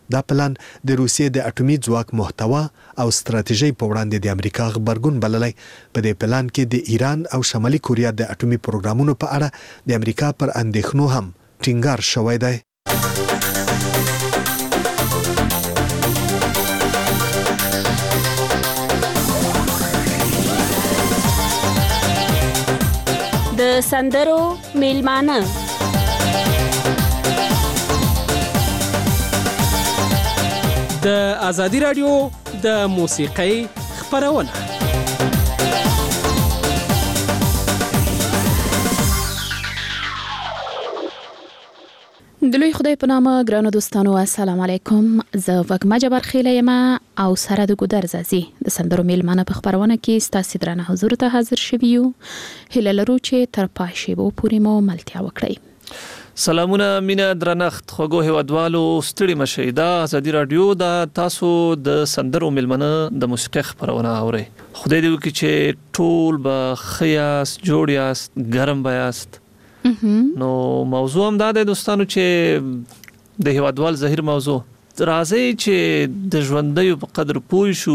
دا پلان د روسیې د اټومي ځواک محتوا او ستراتیژي په وړاندې د امریکا غبرګون بللی. په دې پلان کې د ایران او شمالي کوریا د اټومي پروګرامونو په اړه د امریکا پر اندېښنو هم ټینګار شوی دی. د سندرو میلمانه د ازادي رادیو د موسیقۍ خپرونه. د لوی خدای په نامه ګرانو دوستانو السلام علیکم. زه وګما جبر خیله یم او سره د ګودر زازي د سندرو میلمانه په خبرونه کې ستاسو درنه حضور ته حاضر شوي یو. هیله لرو چې تر پای شی وو پورې مو ملتیا وکړئ. سلامونه مینا درنښت خوږو هیوادوالو ستړي مشئ. دا ازادي رادیو دا تاسو د سندرو میلمانه د موسیقۍ خبرونه اورئ. خدای دې وکړي چې ټول به خیاس جوړ یاست ګرم بیاست. نو موضوع هم دا دی دوستانو چې د هیوادوال زهیر موضوع راځي چې د ژوندۍ په قدر پوه شو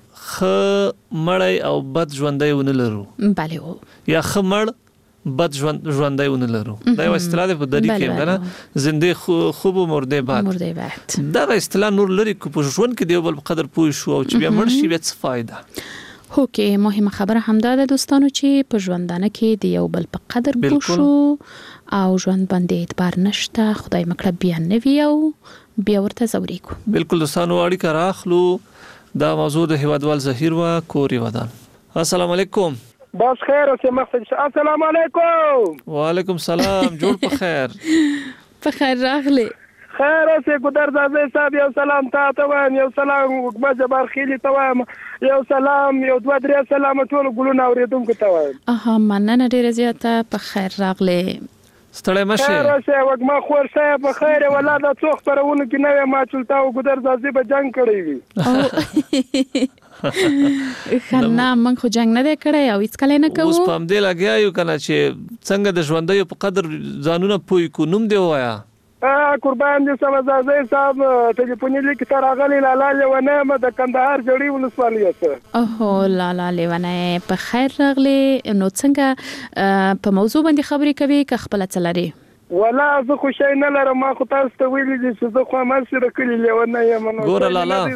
خ مړی او بد ژوندۍ ونه لرو. بله یا خ مړ بد ژوندۍ ونه لرو. دا یو اصطلاح په دری کې نه زنده خوب مرده بعد دا اصطلاح نور لري کو په ژوند کې دی بل په قدر پوه شو او چې بیا مړ شي بیا څه فائدہ. هو کې مهمه خبره همدا ده دوستانو چې په ژوندانه کې د یو بل په قدر پوه شو او ژوند باندې اعتبار نشته. خدای مکړه بیا نوي او بیا ورته زوري کو. بالکل دوستانو اړیکه راخلو. دا موضوع د هیوادوال زهیر و کوري ودان. السلام علیکم. بس خیر اوسه مخصوص. السلام علیکم. وعلیکم سلام. جوړ په خیر. په خیر راغلی. خیر اوسه ګودر زازي صاحب یو سلام ته وایم. یو سلام وګما جبار خیلی ته وایم. یو سلام یو دوه درې سلام ټول ګلونه اوریدونکو ته وایم. مننه ډیره زیاته. په خیر راغلی. ستړی مشه. خیر اوسه وګما خور صاحب په خیر ولاده څو خبرونه کې نوې ما چلتا او ګودر زازي به جنگ کړی وي. خنا من خو جنگ نه کړی او هیڅ کله نه کوو. اوس پام دې لګیا یو کنه چې څنګه د ژوندۍ په قدر ځانونه پوي کو. نوم دی وایا قربان دي سمزازي صاحب ټلیفون لیک تر غلي لاله لونه م د کندهار جوړي ولسوالۍ سره. اوه لاله لونه په خیر راغلي. نو څنګه په موضوع باندې خبرې کوي که خپل چلري؟ ولا زه خو شي نه لرم. ما خو تاسو ته ویلي دي چې زه خو ما سره کلی لونه یم. نو ګوره لاله لاله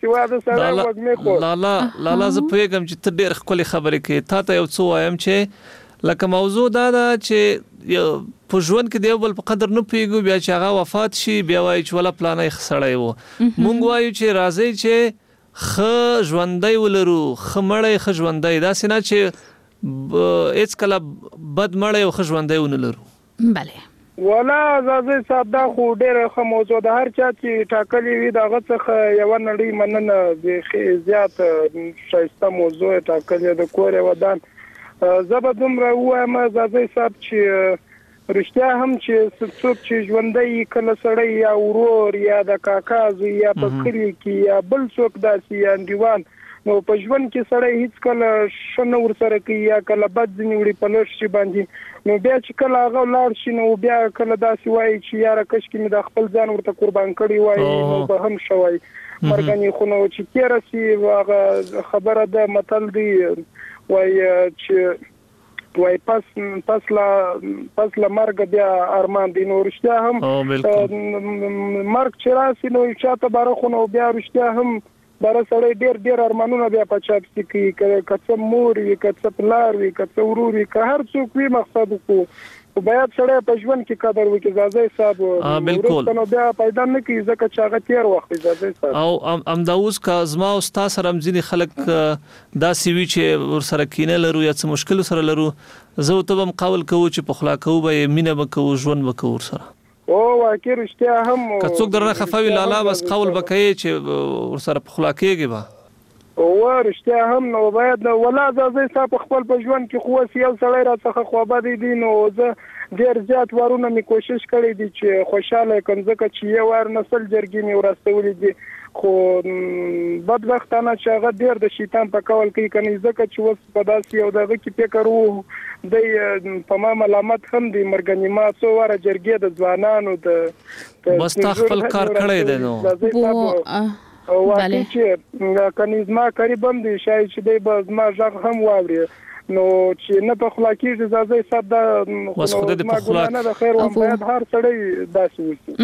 زه پوهیږم چې ته ډېر ښکلې خبرې کوي. تا ته یو څه وایم چې لکه موضوع دا ده چې په ژوند کې دی بل په قدر نه پیګو بیا چې هغه وفات شي بیا وایي چې ولا پلانې خسړی وو. مونږ وایو چې راځي چې خ ژوندۍ ولرو خ مړی خ ژوندۍ. دا سينه چې هیڅ کله بد مړی او خ ژوندۍ ونه لرو. بله ولا زازي صاحب دا خو ډېر ښه موضوع ده. هر چا چې ټاکلي وي دغه څخه یو نړۍ مننه د زیات شایسته موضوع ټاکلي د کور ودان. زبر دومره وایم زازي صاحب چې رښتیا هم چې څوک چې ژوندۍ کله سړی یا ورور یا د کاکاز یا په کلی کې یا بل څوک داسې یا انډیوال نو په ژوند کې سړی هیڅ کله شنه ور سره کوي یا کله بد ځنیوړي په لور شي باندې نو بیا چې کله هغه لاړ شي نو بیا کله داسې وایي چې یاره کش کې مې د خپل ځان ورته قربان کړی وایي نو به هم شوی مرګنی خو نو چې تیر سي هغه خبره ده متل دی وایي چې وای پس لا مرګ بیا ارمان دی. نو رښتیا هم مرګ چې راسي نو چاته بارخونه بیا رښتیا هم بار سړی ډیر ارمانونه بیا په چاپ کې کڅ مور وی کڅ پلار وی کڅ ورور وی که هر څوک وی مقصد کو او بیا سړی په ژوند کې قدر وکړي. زازي صاحب بالکل نو بیا پیدا نه کی ځکه چې هغه تیر وخت زازي صاحب او امداوس کا ازما او تاسو سره مزيني خلک دا سوي چې ور سره کینه لرو یا څه مشکل سره لرو. زه ته هم قول کوم چې په خلا کوو به مینه وکړو ژوند وکړو سره. او واکه رښتیا هم که څوک درنه خفاوي لاله بس قول وکړي چې ور سره په خلا کېږي با او رښتیا هم نو باید ولا زازي صاحب خپل په ژوند کې خو سیال سړی را څخه خوابه دي نو زه ډیر زیات وارونه می کوشش کړی دي چې خوشاله کوم ځکه چې یو ور نسل جرګې می ورستولې دي خو بدبختانه چې هغه ډیر د شیطان په کول کوي کني ځکه چې وس په داسې یو دغه کې فکر وو د په ما ملامت هم د مرګنیما څو واره جرګې د ځوانانو د بس خپل کار کړی دی نو واقعي چې کني زما قریب هم دي شاید چې دی به زما ژغ هم واوري نو چې نه په خلاقي ځازي صاحب دا نه د خیر او باید هر سړی داسې وي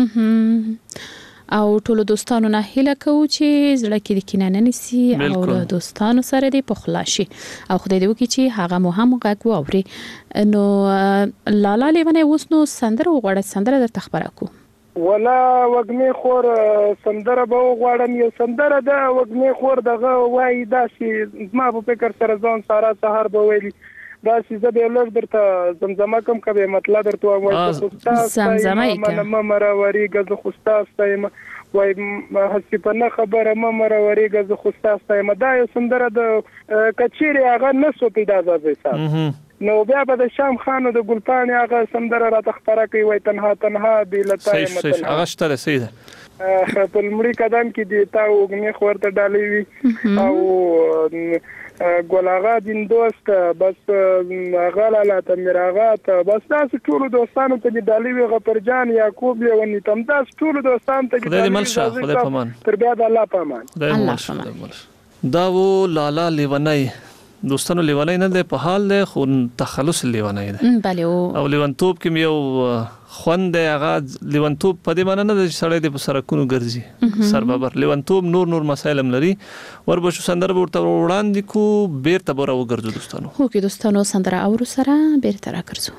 او ټول دوستانو نه هیله کوو چې زړه کې د کینانه نسی او دوستانو سره دی په خلاصي او خدای دې وکړي چې هغه مو هم غږ واوري نو لالا لیونه اوس نو سندره وغوړه سندره د تخبره کو ولا وګمه خور سندره به غواړم یو سندره د وګمه خور دغه وای داسې ما په فکر سره ځون سارا سحر به ویلي دا سیزه به لږ درته زمزمه کوم کوي مطلب درته وای زمزمه ما مروری غز خوستاستایم وای هڅه په نه خبره ما مروری غز خوستاستایم دا یو سندره د کچيري هغه نسو پیدا ځای صاحب نو بیا به د شام خانو د ګلپان هغه سندره را تخبره کوي وای تنها تنها بلتای متن هغه شته سیده په لمړي قدم کې دی تا وګنی خورته ډالې وی او ګولاغا دین دوست بس غلاله تمراغات بس تاسو ټول دوستانو ته ډالې وی غفرجان یعقوب یونی تم تاسو ټول دوستانو ته خدای ملشه خدای پامان تر بیا د الله پامان دا و لالا لیونی دوستانو لیونی نه ده په حال ده خو تخلص لیونی ده بله او لیونتوب کې یو خوند هغه لیونتوب په دې معنی نه ده چې سړی د سرکونو ګرځي سربابر لیونتوب نور مسائل لري وربشو سندره ورته وړاندې کو بیرته بره وګرځو دوستانو خو کې دوستانو سندره اورو سره بیرته راګرځو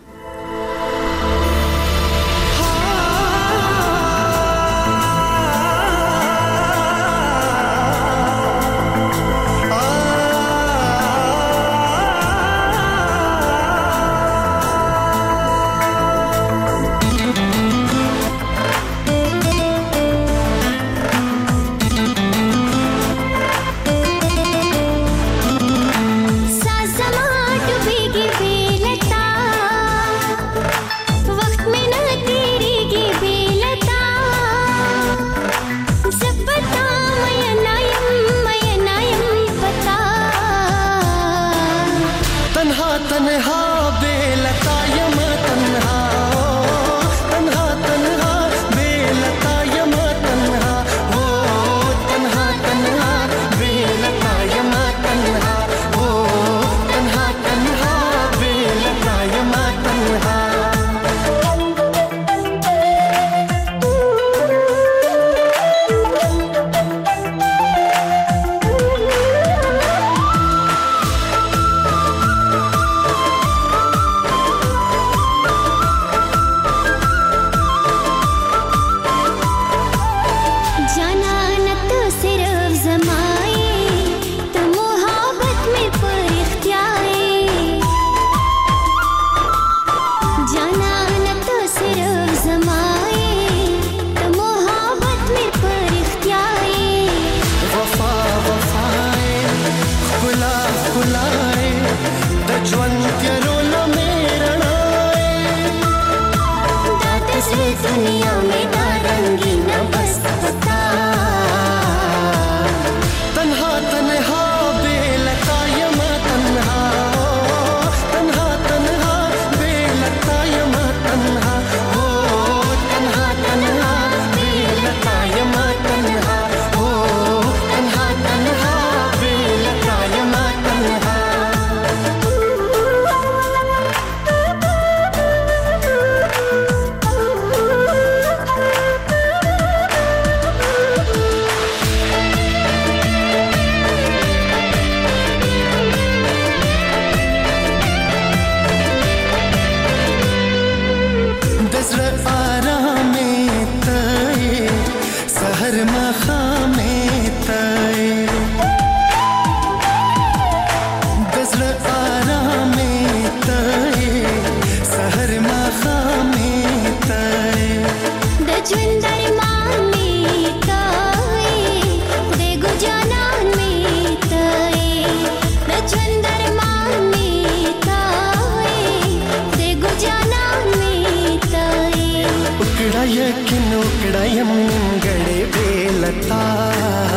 यकिन उकड़ायम गड़े बेलता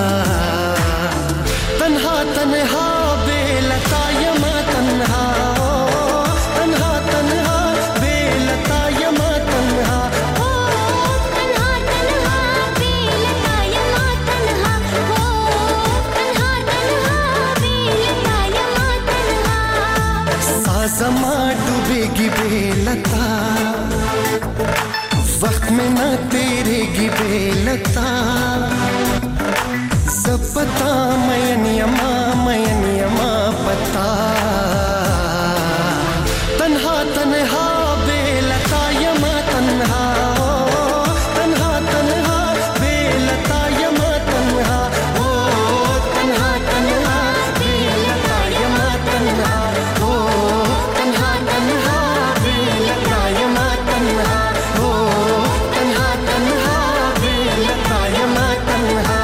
لتا زپتا مین یما پتا تنہا تنہا بے لتا یما تنہا تنہا تنہا بے لتا یما تنہا تنہا تنہا بے لتا یما تنہا تنہا تنہا بے لتا یما تنہا تنہا تنہا بے لتا یما تنہا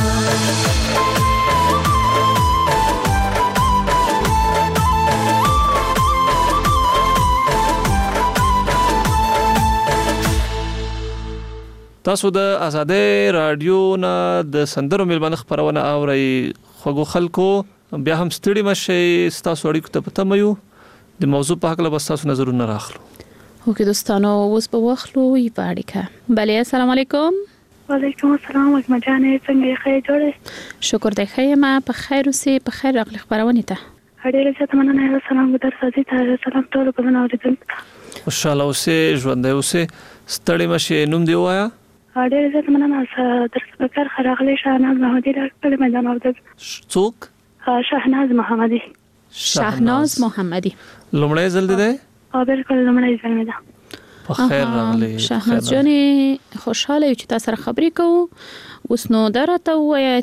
تاسو د آزادۍ رادیو نه د سندرو میلمانه خبرونه اورئ. خوږو خلکو بیا هم ستړي مشئ، تاسو اړیکو ته پته مې یو د موضوع په حق له بس تاسو نظرونه راخلو. اوکې دوستانو اوس به واخلو یې په اړیکه. بله السلام علیکم. وعلیکم السلام وګما جانې څنګه خیر جوړه؟ شکر دی خیر ما په خیر اوسې په خیر راغلی خبرونه ته. ډېر زیات مننه. سلام ګدر سازي ته سلام ټول په نوم اوریدونکو. خوشاله اوسې، ژوندی اوسې، ستړي مشئ. نوم دی وایا؟ ډېر زیات مننه. در سپکر خراغلی شاهناز محمدي راکړل میدان اورد. څوک؟ شاهناز محمدي. شاهناز محمدي لومړی ځل دی؟ بالکل لومړی ځل مې ده. په خیر راغلی. شاهناز جانې خوشاله یو چې تاسو سره خبرې کوو. اوس نو درته وایا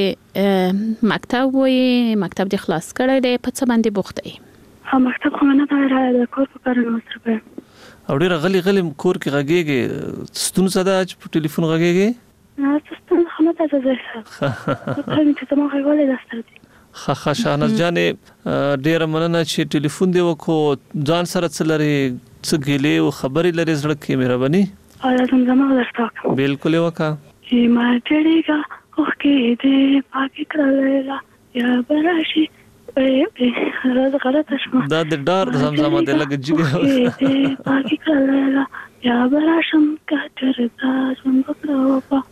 چې مکتب وایي، مکتب دې خلاص کړی دی، په څه باندې بوخته یې؟ مکتب خو نه دا د کور په کارونو سره کوم. او ډېر غلی کور کې غږیږي، ستونزه ده چې په ټلیفون غږیږي؟ نه ستونزه خو نه ده زه هم چې زما غوړې دستر دي. خا شاهناز جانې ډېر مننه چې ټلیفون دی وکړو. ځان سره څه لري، څه ګیلې او خبرې لري زړه کې مهرباني؟ زمزمه درته بالکل وکړه. چې ما جړېګا اوخکې دې پاکي کړله یا براشي راز غلطه شمه دا د ډار زمزمه دی لکه جګه پاکي کړله یا براشم کچرتا څنګه پروپا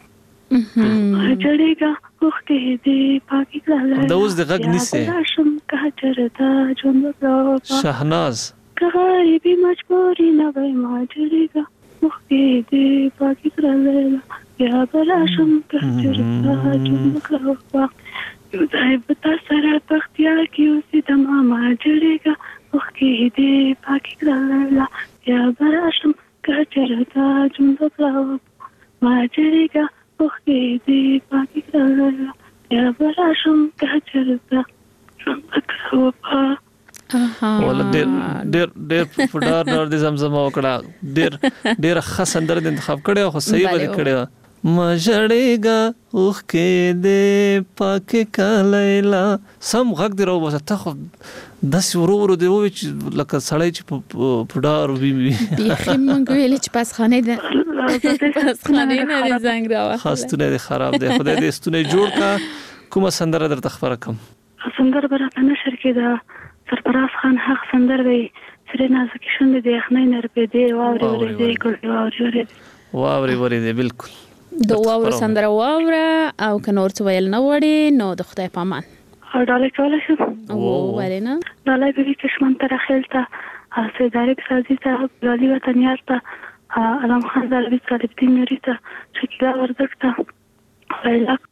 جړېګا اوخکې دې پاکي کړله دا اوس د غږ نیسه براشم کچرتا څنګه پروپا. شاهناز غریبی مجبوری نه وای ما جړېګا اوخکې دې پاکي کړله یا براشم کچرتا څنګه پروپا. یو ځای په تاسو سره بختیار کې اوسې د ماما جړېګا اوخکې دې پاکي کړله یا براشم کچرتا څنګه پروپا. ما جړېګا اوخکې دې پاکي کړله یا براشم کچرتا څنګه پروپا. ولا ډېر فډار د زمزمه وکړه. ډېر ښه سندره د انتخاب کړې خو صحیح به کړې. مجړېګا اوخکې دې پاکي کړله سم غږ دی راو بس ته خو داسې ورو دی وای چې لکه سړی چې په فډار وي بیخي مونږ ویل چې پس خانه ده پس خانه نه زنګ راوخله. خاصونه دي خراب دي. خدای دې ستونه جوړ کا. کومه سندره درته خبره کوم؟ سندره برته نشر کې دا سرفراز خان حق سندره دی سره نازک شوند دی اخنۍ نر په دی واوري دی ګل واوري دی بالکل. د واورو سندره واوره او که نور څه ویل نه وړي نو د خدای په امان. ډالۍ کولی شم؟ ولې نه؟ ډالۍ به وي چشمن ته رخیل ته سیدارک سازي ته ګلالي وطنیار ته علم خان زلبي صالحالدین نوري ته شکیلا وردګ ته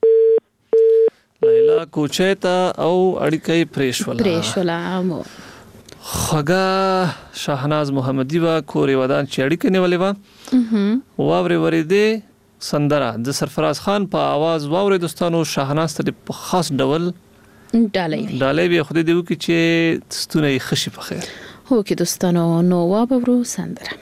لیلا کوچې ته او اړیکې پریشولا خګه شاهناز محمدي وا کورې ودان چې اړیکې نیولې وا واوري ورېده سندره د سرفراز خان په आवाज واوري دوستانو. شاهناز ته په خاص ډول ډالۍ به خو دې دیو کې چې ستونه یې خشي په خیر. هو کې دوستانو نو واورو سندره.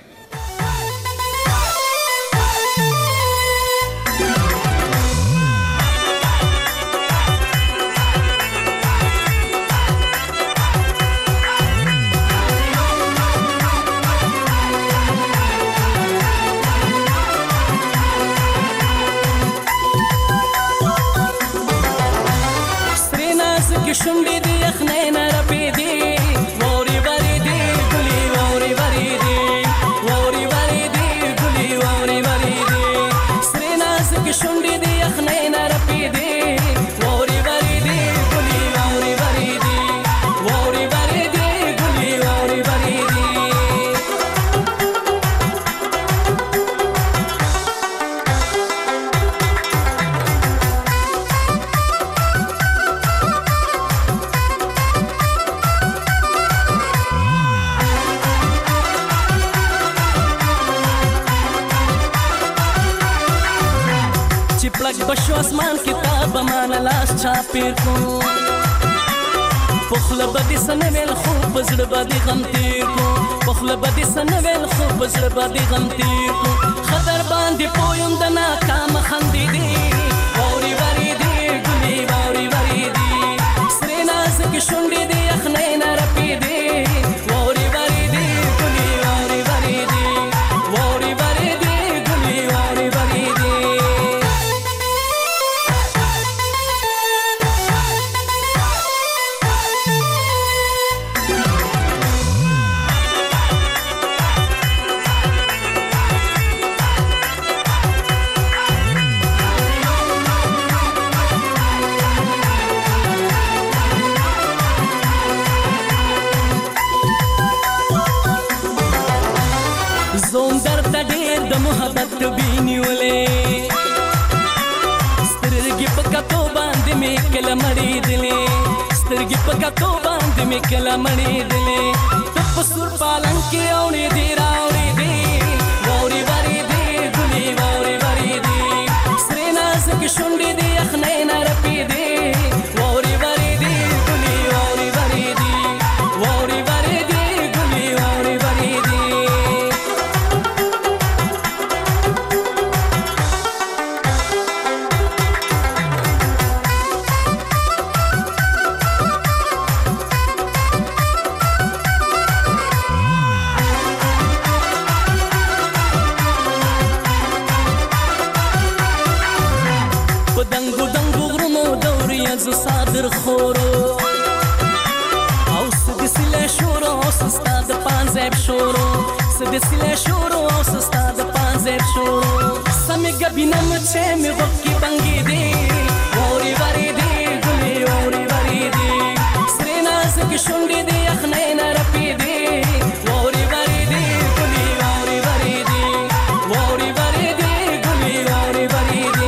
شونډې دې یخنۍ نه رپېدې واوري ورېدې ګلې واوري ورېدې واوري ورېدې ګلې واوري ورېدې سرې نازکې شونډې دې یخنۍ نه رپېدې واوري ورېدې ګلې واوري ورېدې واوري ورېدې ګلې واوري ورېدې. بشو اسمان کتاب مان لاس چاپیر کو پخله بدی سنویل خوب بزړه بدی غم تیر کو پخله بدی سنویل خوب بزړه بدی غم تیر کو خطر باندې پویم د ناکام خندې دی ووري وری دی ګلي ووري وری دی سرې نازک شونډې دی یخنۍ نه رپې دی ووري وری دی ګلي ووري وری دی ووري وری دی ګلي ووري وری دی زوم درد ډېر د محبت بینیولې سترګې په کتو باندې مې کله مړېدلې سترګې په کتو باندې مې کله مړېدلې ته په سور پالنګ کې اوړې دې راوړې دې ووري وری دې ګلې ووري وری دې سرې نازک شونډې دې یخنۍ نه رپې دې ووري وری دې ګلې ووري وری دې ووري وری دې ګلې ووري وری دې ز صادر خورو او سدسله شورو او سستاد پانزب شورو سدسله شورو او سستاد پانزب شورو سمې ګبینم چې مې وکی بنګې دی ووري وری دی ګلې ووري وری دی سرې نازک شونډې دی یخنۍ نه رپې دی ووري وری دی ګلې ووري وری دی ووري وری دی ګلې ووري وری دی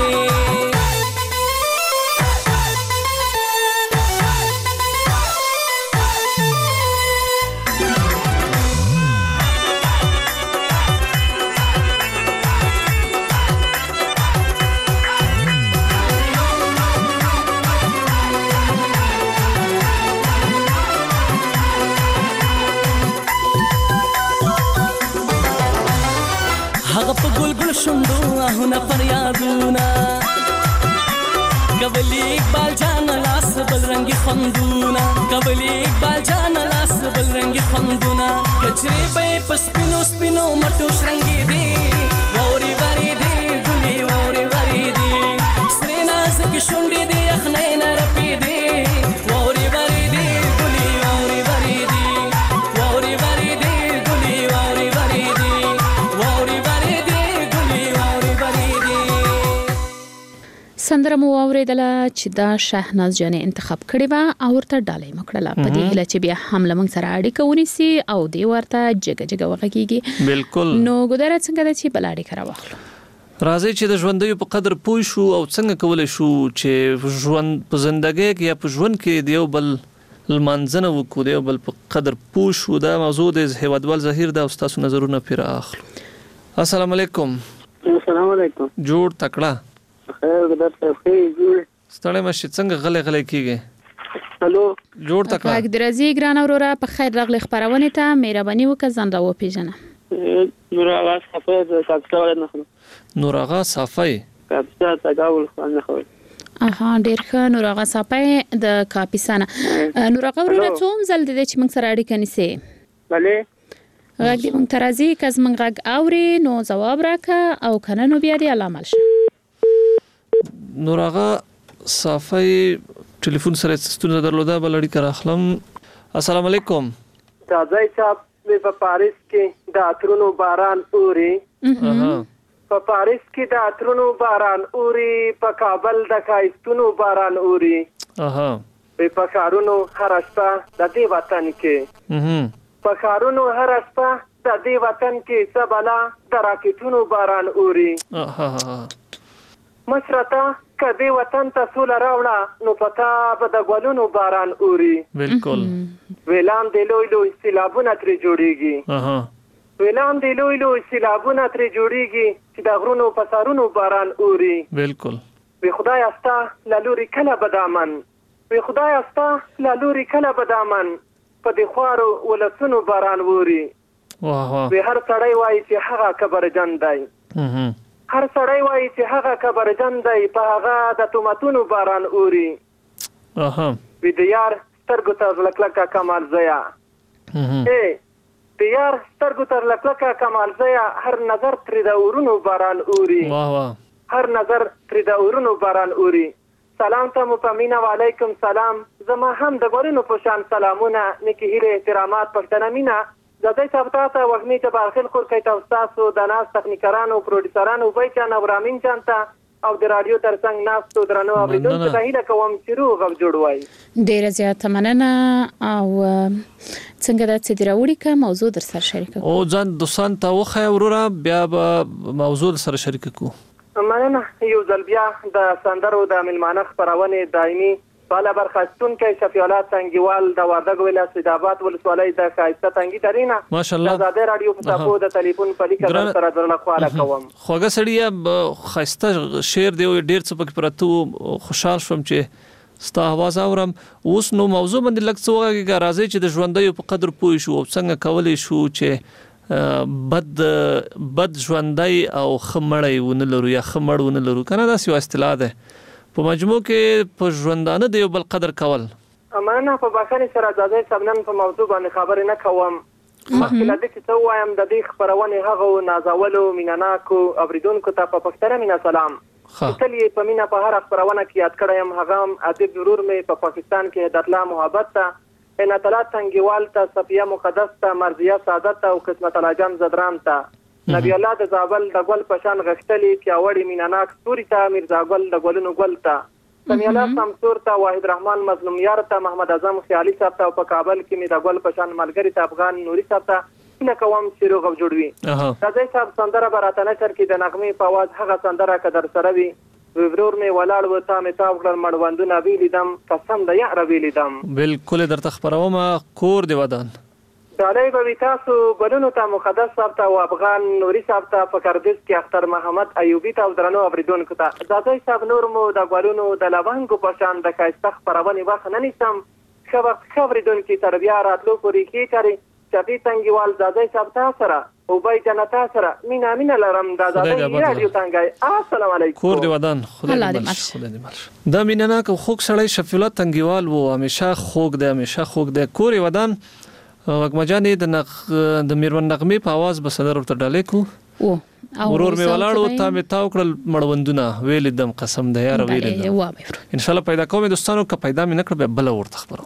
هغه په ګل ګل شوندو آهونه فریادونه کولی اقبال جان لاس بل رنگي خوندونه کولی اقبال جان لاس بل رنگي خوندونه کچري به پسپینو سپینو مټو شرنګي دي ووري وری دي ګلي ووري وری دي سرې نازک شونډې دي یخنۍ نه رپې دي ووري وری دي ګلي ووري وری دي ووري وری دي ګلي ووري وری دي ووري وری دي ګلي ووري وری دي سندره مو اوریدله چې دا شهناز جانې انتخاب کړې و او ورته ډالۍ مکړه په دې هله چې بیا هم لمن سره اړیکه ونیسي او دی ورته جګه جګه وغږیږي بالکل نو ګودره څنګه د چې بل اړیکه راوخلو راځي چې د ژوندۍ په قدر پوه شو او څنګه کولای شو چې ژوند په ژوندۍ کې یا په ژوند کې دیو بل لمانځنه وکړو دیو بل په قدر پوه شو دا موضوع د هیوادوال ظهیر دا او تاسو نظرونه پیر اخلو السلام علیکم السلام علیکم جوړ تکړه خیر درته جوړ ستړی مشه څنګه غلې کیږي الو جوړ تکړه اګ درځي ګران اورورا په خیر راغلی خبرونه ته مهرباني وکړه ځان راو پیژنه نور آغاز صفای د کاپسا ولې نه خلو نور آغاز صفای کاپسا تاګاول خو نه خو اها ډیر ښه نور آغا صفای د کاپیسانه نور آغا ورونه څوم زل د چې موږ سره اړیکه نیسي بله غږ دې موږ ترازی کز موږ غږ اوري نو جواب راکا او کنه نو بیا دې علامه شه نور آغا صفای ټلیفون سره ستونه درلوده بل اړیکه راخلم السلام علیکم تازه صاحب په پاریس کې د اترونو باران اوري په پاریس کې د اترونو باران اوري په کابل د کایستونو باران اوري په ښارونو هر شپه د دې وطن کې په ښارونو هر شپه د دې وطن کې سبلا د راکټونو باران اوري مشرتا کدی وطن ته سوله راوړه نو پتا به د ګلونو باران اوري بالکل ویلان د لوی لوی سیلابونه ترې جوړیږي ویلان د لوی لوی سیلابونه ترې جوړیږي چې د غرونو په سرونو باران اوري بالکل وی خدای استا لالوري کله بدامن وی خدای استا لالوري کله بدامن په دې خوارو ولسونو باران ووري وی هر سړی وایي چې هغه کبرجن دی هر سړی وایي چې هغه کبرجن دی په هغه د تومتونو باران اوري وی د یار سترګو ته لکلکه کمال زیا د یار سترګو ته لکلکه کمال زیا هر نظر تر د اورونو باران اوري هر نظر تر د اورونو باران اوري سلام ته مو پامینه وعلیکم سلام زما هم د ګورینو په شان سلامونه نیکی هیله احترامات پښتنه مینا زدای ثابته وغمی ته باخل خور کوي تاسو د ناس تخنیکرانو پروډوسرانو وای چې نورامین جانتا او د رادیو ترڅنګ ناستو درنو اوریدونکو ته هیله کوم چې روغ او جوړ وای ډیره زیاته مننه او څنګه د صدراوړي کا موضوع در سره شریک او ځان دوستان ته وخه وروره بیا موضوع سره شریک کو مننه یو ځل بیا د سندرو د ملمانه خبرونه دایمي بالا برخاستون کې شفیع الله تنګیوال د وردګ ولایت سیداباد ولسوالۍ د خایسته تنګی ترینه ماشاءالله د زاده رادیو په تاسو د ټلیفون په لیکه سره درنه خواله کوم خوګه سړیا خایسته شعر دی ډیر څه پکې پراتو خوشحال شوم چې ستا आवाज اورم اوس نو موضوع باندې لږ څه وګورئ راځي چې د ژوندۍ په قدر پوه شو او څنګه کولای شو چې بد ژوندۍ او خمړی ونه لرو یا خمړ ونه لرو کنه دا څه اصطلاح ده په مجموع کې په ژوندانه دی بل قدر کول امانه په باسنې سره ځای سبنن په موضوع باندې خبرې نه کوم مخکې لدې چې څه وایم د دې خبرونه هغه نازولو میناناکو اوریدونکو ته په پښتنه مینا سلام کله په مینا په هر خبرونه کې یاد کړم هغه ادب ضرور مې په پاکستان کې د الله محبت ته ان تعالی تنګیوال ته صفیه مقدس ته مرضیه سعادت او قسمت الله جان زدران ته نبی الله د زابل د ګل پشان غختلی پیاوړی میناناک ستوري ته میرزا ګل د ګلونو ګل ته سمی الله سمسور ته واحد رحمان مظلوم یار ته محمد اعظم خیالي صاحب ته په کابل کې میرزا ګل پشان ملګری ته افغان نوري صاحب ته نه کوم چې روغ جوړوي راځي صاحب سندره براتنه سر کې د نغمه په आवाज هغه سندره کدر سره وي ورور می ولاړ و تا می تاو کړل مړوندونه ویلیدم قسم د یار ویلیدم بالکل درته خبروم کور دی ودان دالای به تاسو ګلونو ته مقدس صاحب ته او افغان نوري صاحب ته فکردس کې اختر محمد ایوبی ته درنو اوریدونکو ته ځای صاحب نور مو د ګلونو د لوانګو په شان د کایسته خبرونه وخت نه نیسم خبردونکو تربیه راتلو پوری کې کاری شفیع تنګیوال ځای صاحب تاسو سره او بای جنتا سره مینا لرم د رادیو تنګای السلام علیکم کور دی ودان خدای دې مل دا مینا کو خوک سړی شفیع الله تنګیوال وو همیشه خوک دی کور دی ودان وګمجانې د میرمن نغمه په आवाज به صدر ورته ډالې کو ورور می ولاړو تا می تاو کړل مړوندونه ویل دم قسم د یار ویل ان شاء الله پیدا کوم دوستانو که پیدا مې نکړ به بل ورته خبرو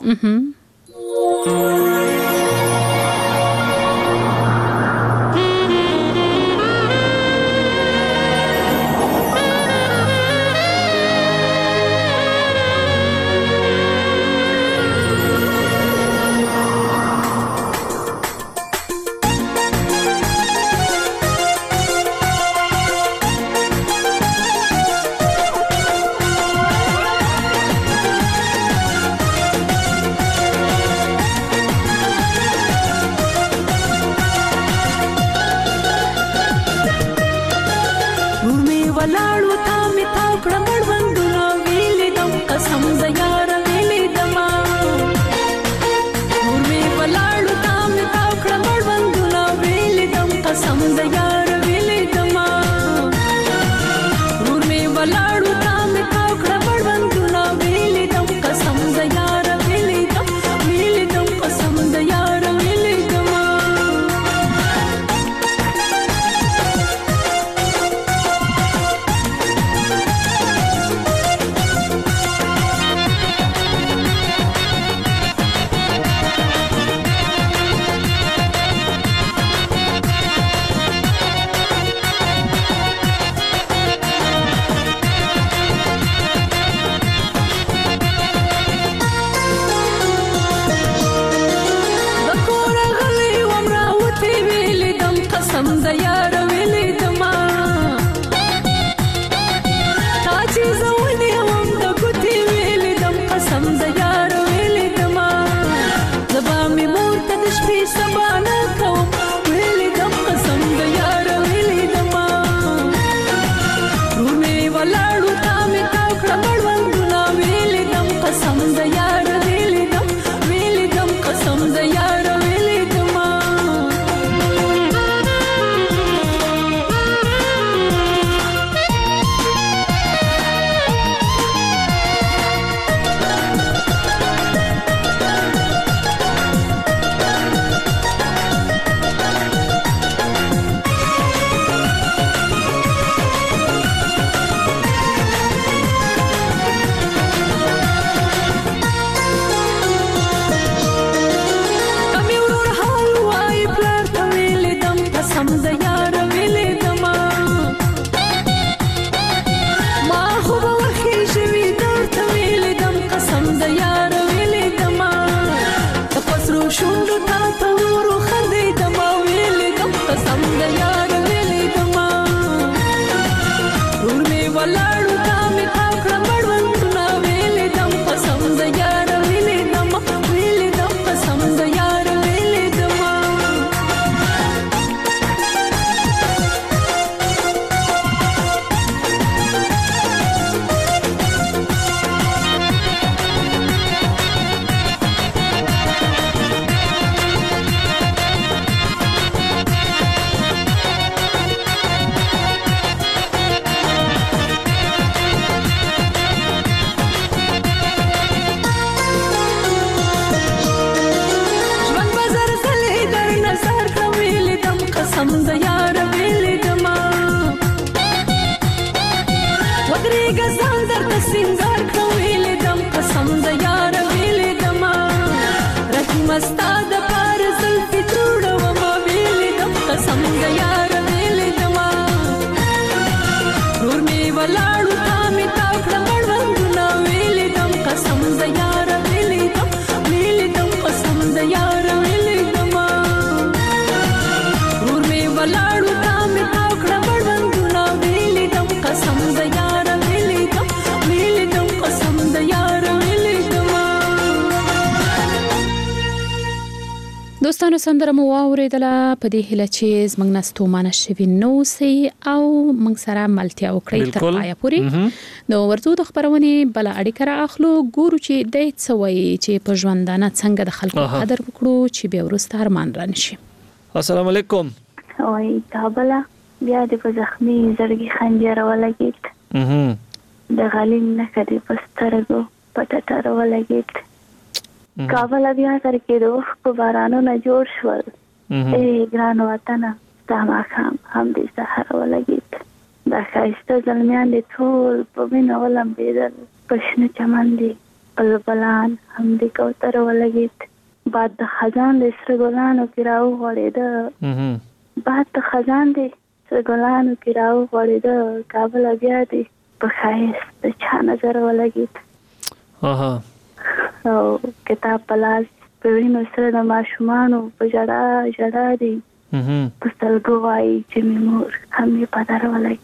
دوستانو سندره مو واوریدله په دې هیله چې زموږ نستومانه شوي نو سي او موږ سره ملتیا وکړي تر پایه پورې نو ورته د خبرونې بل اړیکه را اخلو ګورو چې د څه وایي چې په ژوندانه څنګه د خلکو قدر وکړو چې بیا وروسته ارمان رانشي. السلام علیکم. وای کابل بیا د زخمي زړګي خنجر ولګید د غلیم نه کړي پسترګو پټټر ولګید کابل بیا سره کې د وخت په بارانو نه جوړ شول ای ګران وطن تما خام هم دې سحر ولګید دا خایسته زلمیان دې ټول په وینو ولمبېدل پښنه چمن دې بلبلان هم دې کوتر ولګید باد د خزان دې سره ګلانو کې راو غړېده باد د خزان دې سره ګلانو کې راو غړېده کابل بیا دې په خایسته چا نظر ولګید او کتاب پلاس په وینو سره د ماشومانو په جړا دي په سترګو وایي چې مې مور هم یې پدر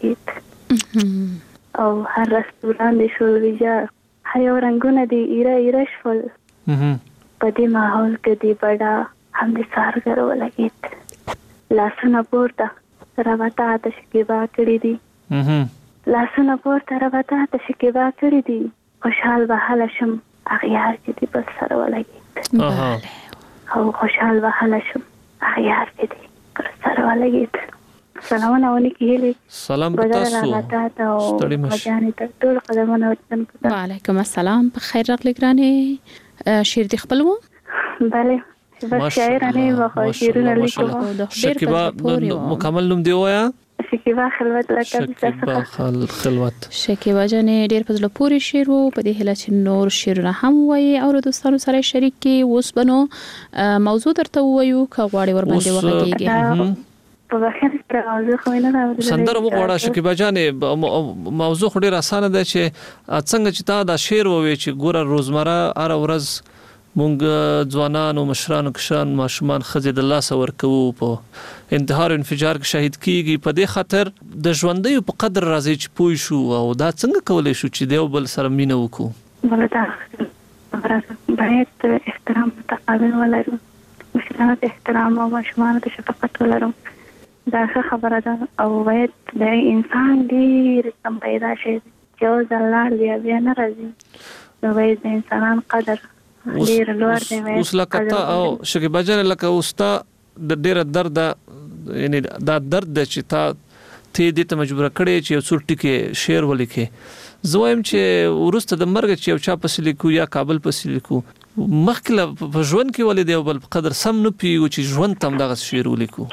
ولګید او هر رستوران دې شول ویجا هر یو رنګونه دې ایره شول په دې ماحول کې دې بډا هم دې سارګر ولګید لاسونه پورته راوتا ته شکیبا کړې دي لاسونه پورته راوتا ته شکیبا کړې دي خوشحال به حاله شم اغیار چې دی بس سره ولګید او خوشحال به حاله شم اغیار چې دی بس سره ولګید. سلامونه علیکم هیلي سلام تاسو ستړي مشه ته ټول قدمونه وطن کو. وعلیکم السلام په خیر راغلی ګرانه شیر دی خپلو bale بس شاعرانه واخا شیرونه لیکو شکیبا مکمل نوم دی وایا شکیبا خلوت لکه خلوت شکیبا جنې ډېر په زړه پورې شعر وو په دې هیله چې نور شعرونه هم وایي او دوستانو سره شریک کی اوس بنو موضوع درته وایو که غواړي ور باندې وغږیږي په واخر پر موضوع خو نه راوړل سندره وګوره شکیبا جانې موضوع ډېر اسانه ده چې څنګه چې تا دا شعر ووي چې ګوره روزمره هر ورځ مونږ ځوانان او مشران کشان ماشومان خزه د الله سور کوو په انتحار او انفجار کې شهید کیږي په دې خاطر د ژوندۍ په قدر راځي چې پوي شو او دا څنګه کولای شو چې دیو بل سره مینه وکړو ولدا باید احترام متقابل ولرو مشرانو ته احترام او ماشومان ته شفقت ولرو دا خبره ده او باید د انسان ډیر کم پیدا شي چې ځلار بیا نه راځي نو باید د انسانان قدر اوس لکه او شکیبا جان لکه اوستا د ډیره درد یعنی دا درد چې تا ته دې ته مجبور کړي چې یو څو ټکی شعر ولیکې زویم چې ورسته د مرګ چې یو چا پسې لیکو یا کابل پسې لیکو مخکله په ژوند کې ولې دی بل قدر سم نه پیو چې ژوند تم دغه شعر ولیکو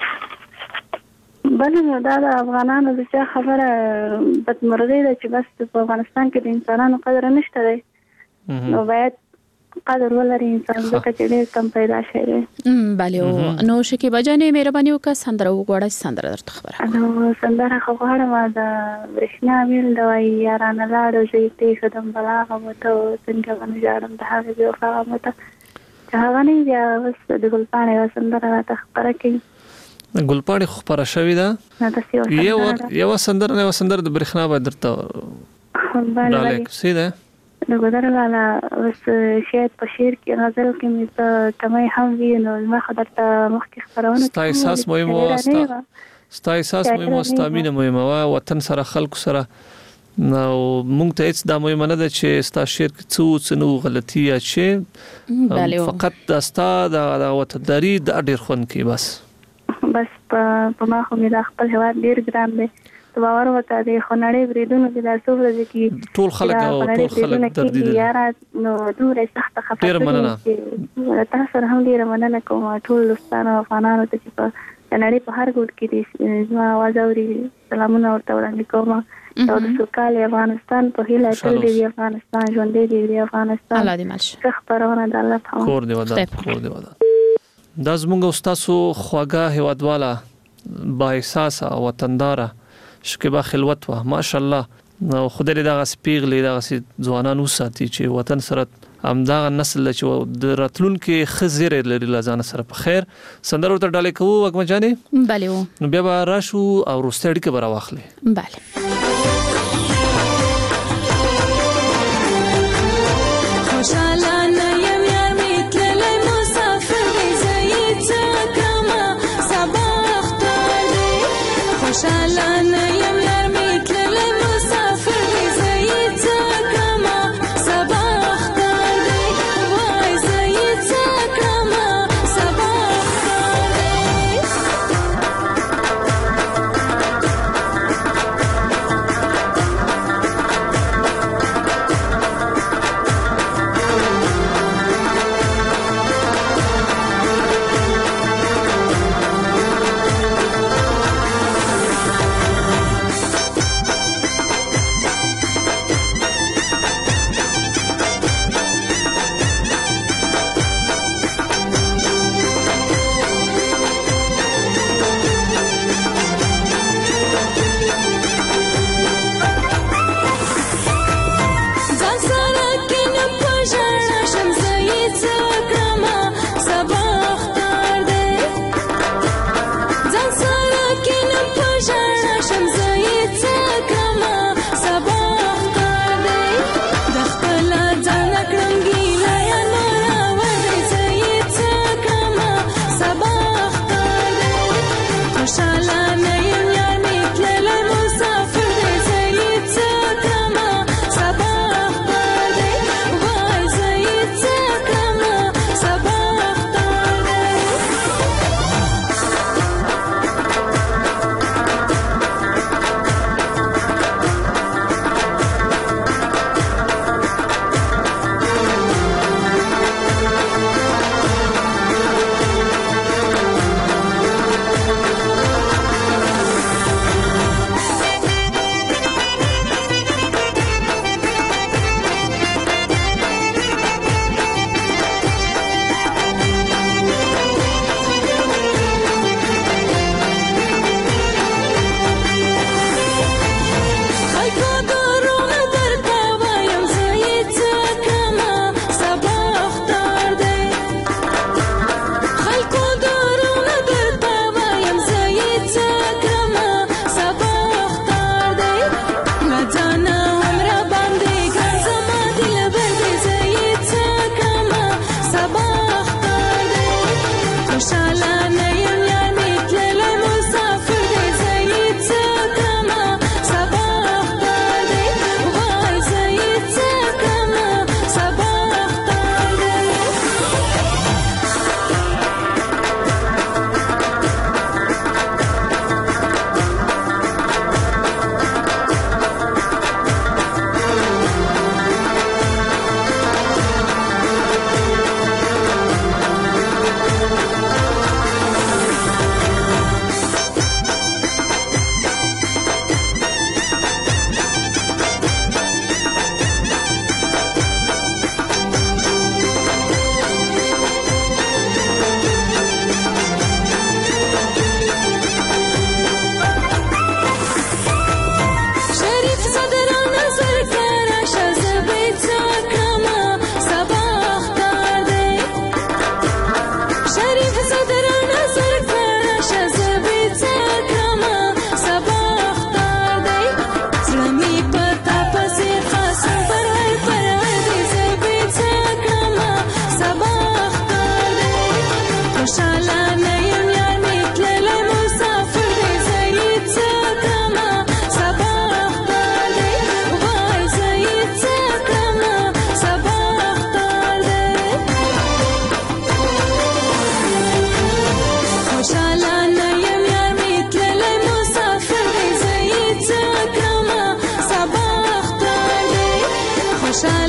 بل نو دا د افغانانو د څه خبره بدمرغي ده چې بس په افغانستان کې د انسانانو قدر نشته دی نو باید قدر ولري انسان ځکه چې ډېر کم پیدا شوی. بله نو شکیبا جانې مهرباني وکړه سندره وګوره سندره درته خبره نو سندره خو غواړم د برېښنا ویل د وایي یارانه لاړو زه یې پرېښودم بلاغه مته څنګه به ژاړم د هغې بېوفا مته چې هغه نه بیا اوس د ګلپاڼې یوه سندره راته خپره کوي ګلپاڼې خو خپره شوې ده یوه سندره د برېښنا به درته ډالۍ کوسي ده نو ګذر لاله اوس شاید په شعر کې غزل کې مې ته کمی هم وي نو ما خبرته مخکې خبرونه ستا احساس مهم واسطه ستا احساس مهم واسطه مینه مهمه وا وطن سره خلکو سره نو مونږ ته هیڅ دا مهمه نه ده چې ستا شعر کې څه نو غلطي یا چې فقط دا ستا د وطنداري د ډېر خوند کې بس په ما خو مې د خپل هېواد ډېر ګران دی تو باور وکړه د خنړې بریدونو کې د څو ورځې کې ټول خلک درد دي یاره نو دوره سخت خبره ډیر مننه تاسو هم ډیر مننه کوم ټول دوستانو افغانانو ته چې په نړۍ په هر ګوټ کې دي زما आवाज اوري سلامونه ورته وړاندې کوم او د سوکاله افغانستان په هیله تل دی افغانستان ژوندې دی افغانستان الله دې مل خبرونه د الله په کور دی ودا دا زموږ استادو خواږه هیوادواله با احساس وطندار شکیبا خلوت وا ماشاءالله نو خدای دې دغه سپیغلې دغه ځوانان وساتي چې وطن سره همدغه نسل چې د راتلونکو خزر لري لزان سره په خیر سندره ورته ډالۍ کوو وګم جانې bale نو بیا به راشو او روستړي کې برا واخلې bale خوشاله یم یار می تللی مسافر دی زه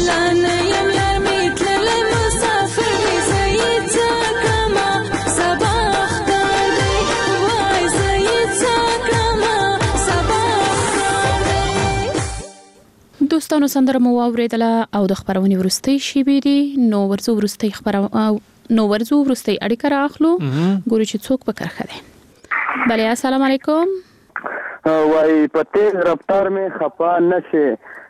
ولان یم یار می تللی مسافر دی زید کما صباح کردی وای زید کما صباح کردی. دوستانو سندره مو واوریدله او د خبرونې وروستۍ شیبې دي. نو ورځو وروستۍ اړیکه راخلو ګورو چې څوک په کرخه دی. بله السلام علیکم. وای په تیز رفتار می خفا نشي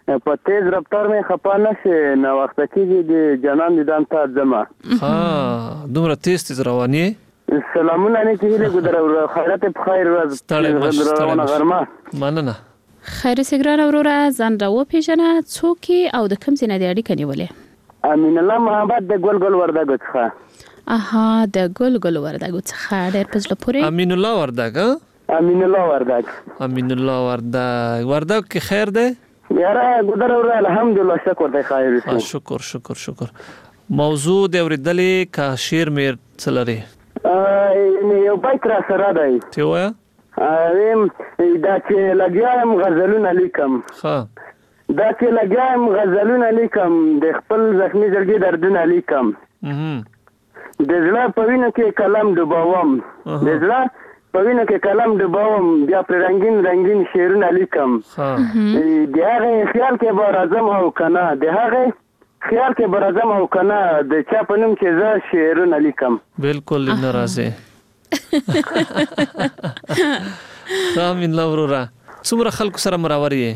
نو وخت کېږي د جنان دیدن ته ځما. ها دومره تیز رواني. سلامونه نه کېږي ګدر خیرات په خیر ورځ روانه غرمه. مننه. خیر سګران وروره ځان راو پیژنه څوک او د کوم ځای نه دی اړیکه نیولې؟ امین الله محمد د ګل وردګو څخه. اها د ګل وردګو څخه ډېر په زړه پورې. امین الله وردګ وردګ کې خیر دی یاره ګدر وروره الحمدلله شکر دی خیر. شکر. موضوع د اوریدلې کا شیر میر څلري یو بیت را سره دی ته وایا دا چې لګیایم غزلونه لیکم د خپل زخمی زړګي دردونه لیکم د زړه په وینو کې کلم ډوبوم بیا پر رنگین شعرونه لیکم د هغه خیال کې به راځم او کنه د چا په نوم چې زه شعرونه لیکم. بالکل ناراضه امین الله وروره څومره خلکو سره مراوري یې؟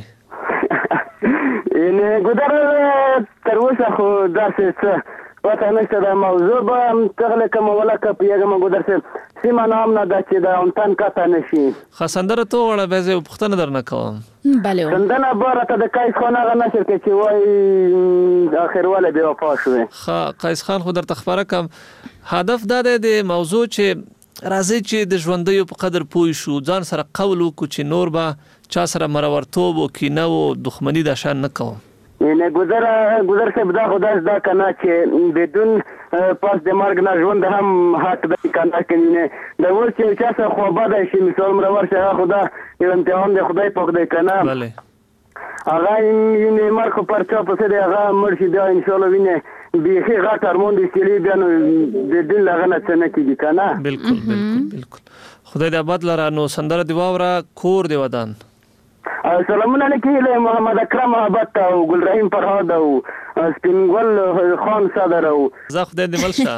ګدر تر اوسه خو داسې څه پته نشته د موضوع به تغله کوم ولکه پیغام ګدر سیمه نام نه دا چې دا انتن کاته نشي. خسندره تو وړه به زه پښتنه درنه کوم. بله سندنه بارته د قیس خان هغه نشر کې چې وای اخر ولا بیا وفا شوه. قیس خان خو درته خبره کوم هدف دا دی د موضوع چې راځي چې د ژوندۍ په قدر پوي شو ځان سره قول وکړو چې نور به چا سره مرورتوب او کینه او دښمنی د شان نه کوم. نه ګذر صاحب دا خدای دا کنه چې بدون پاس د مرګ نه ژوند هم حق دی کنه کنه د ور چې چا څه خو بده شي مثال مرور شه خدا یو امتحان دی خدای پاک دی کنه. بله هغه یې مرګ پر چا په څه دی هغه مرشي دا ان شاء الله وینه بیخي غټ ارمون دي چې بیا نو د دل لغنه څه نه کیږي کنه. بالکل خدای دې آباد لره. نو سندره دی واوره کور دی ودان. سلامونه علیکم محمد اکرم محبت او ګل رحیم فرهاد او سپینګل خان صدر او زه خدای دې ملشه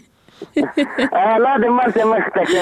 الله دې مرسته مخته کې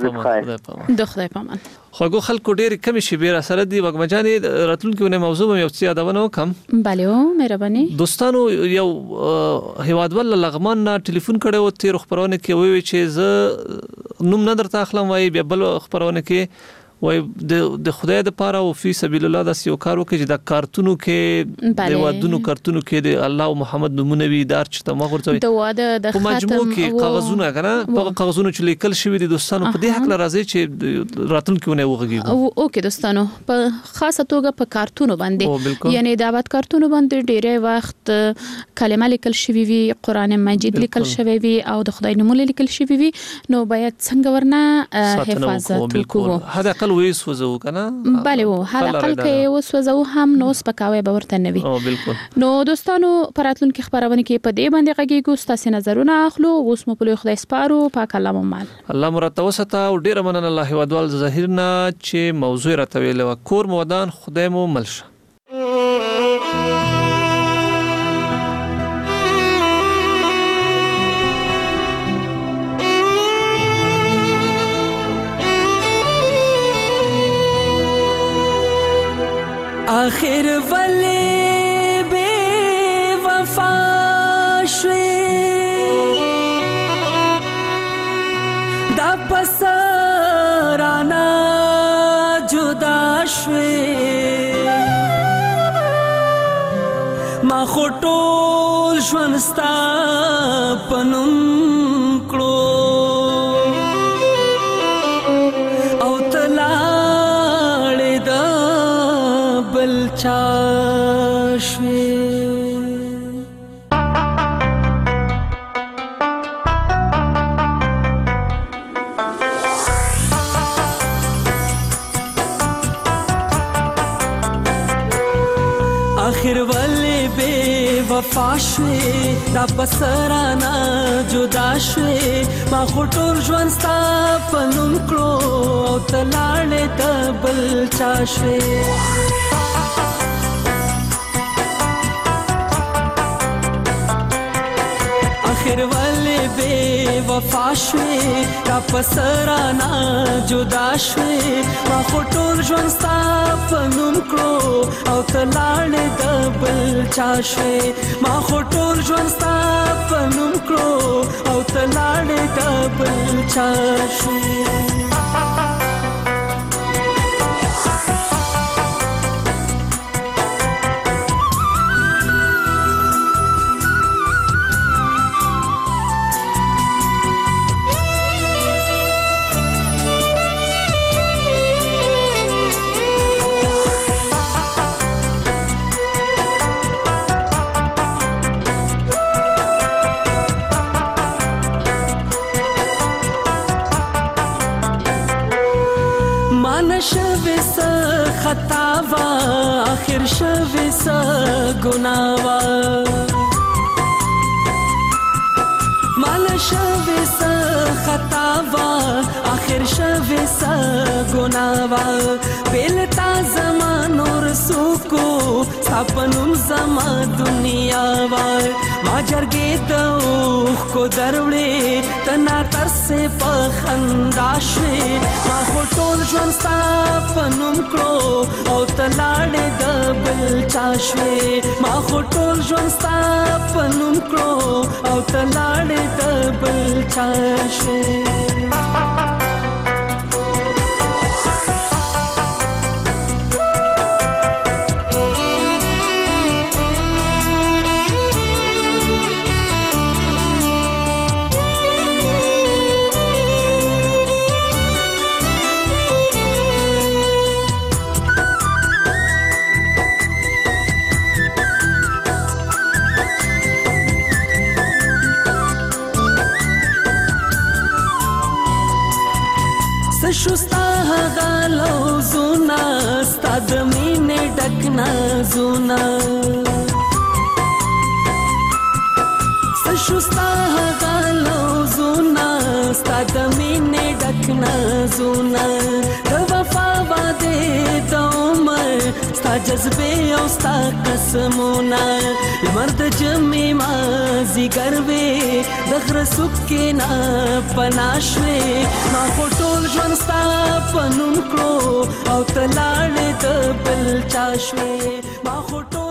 د خدای پامان. خوګو خلکو ډېر کم شي بیر سره دی وګمجانې راتلونکو نه موضوع یو څه یادونه وکم. بله مهرباني. دوستانو یو هیوادوال لغمان نه ټلیفون کړو تیر خبرونه کې وی چې زه نوم نه درته اخلم وای بیا بل خبرونه کې وای د خدای د پاره او فی سبیل الله د یو کار وکړي د کارتونو کې د وادونو کارتونو کې د الله او محمد نمونه وی دار چې ته ما ورته د واده د ختم مجموع کې کاغذونه کنه په کاغذونو چې لیکل شوی دي دوستانو په دې حق راځي چې راتلونکي ونه وغږیږي. اوکې دوستانو په خاصه توګه په کارتونو باندې یعنی د آباد کارتونو باندې ډیره وخت کلمه لیکل شوی وي قران مجید لیکل شوی وي او د خدای نومونه لیکل شوی وي نو باید څنګه ورنه حفاظت وکړو. هدا وی سوزو کنه بله و حداقل کې وسوزو هم نو سپکاوي به ورته نه وي. بالکل. نو دوستانو پراتلونکو خبرونه کې په دې باندې غږیږو تاسو نظرونه اخلو. اوس مو په خدای سپارو پاک الله مال الله مرتوسته او ډیر مننه الله هیوادوال ظاهرنا چې موضوع راتویل و کور مودان خدای مو ملشه. آخر ولی بے وفا شوی دا پسرانا جدا شوی ما خطول ژوندستا پنوم کړو او تلاړې د بل چا شوی. آخر والے بے وفا وفا شوې دا پسرانا جدا شوې ما خو ټول ژوند ستا په نوم کړو او ته لاړې د بل چا شوې آخر ولې بې وفا شوې دا پسرانا جدا شوې ما خو ټول ژوند ستا په نوم کړو او ته لاړې د بل چا شوې ما خو ټول ژوند ستا په نوم کړو او ته لاړې د بل چا شوې خطا وا آخر شوی سا گناه وا مال شوی سا خطا وا آخر شوی سا گناه وا بیلتا زمانو رسو کو سپنم زما دنیا وا ما جرګې دوخ کو دروړې تنا تر سے په خندا شوې ما خو ټول ژوند ستا په نوم کړو او ته لاړې د بل چا شوې ما خو ټول ژوند ستا په نوم کړو او ته لاړې د بل چا شوې شستا غالو زونا ستاد مینه ډکنا زونا شستا غالو زونا ستاد مینه ډکنا زونا د وفا باندې د عمر ستا جذبه او ستا قسمونه مرد جمع ما زیګروي د غره سکه نه پناشوي ما خو ټول ژوند ستا په نوم کړو او ته لاړې د بل چا شوې ما خو ټول